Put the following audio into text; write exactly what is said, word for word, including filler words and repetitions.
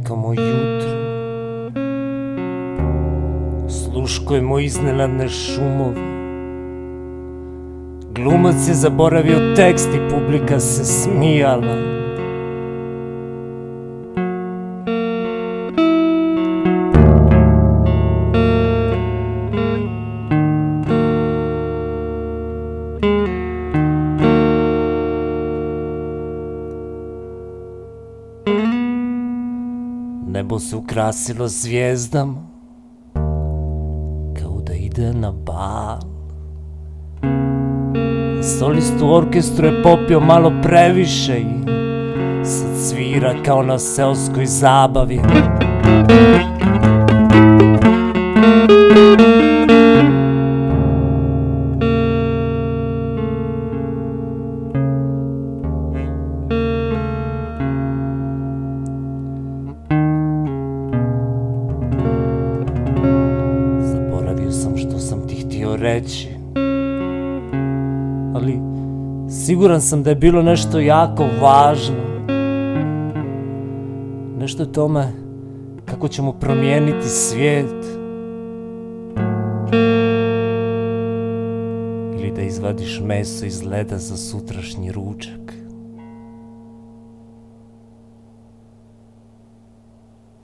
čekamo jutro, sluškujemo iznenadne šumove. Glumac je zaboravio tekst i publika se smijala. Nebo se ukrasilo zvijezdama, kao da ide na bal. Solist u orkestru je popio malo previše i sad svira kao na seoskoj zabavi. Zaboravio sam što sam ti htio reći, ali siguran sam da je bilo nešto jako važno. Nešto o tome kako ćemo promijeniti svijet. Ili da izvadiš meso iz leda za sutrašnji ručak.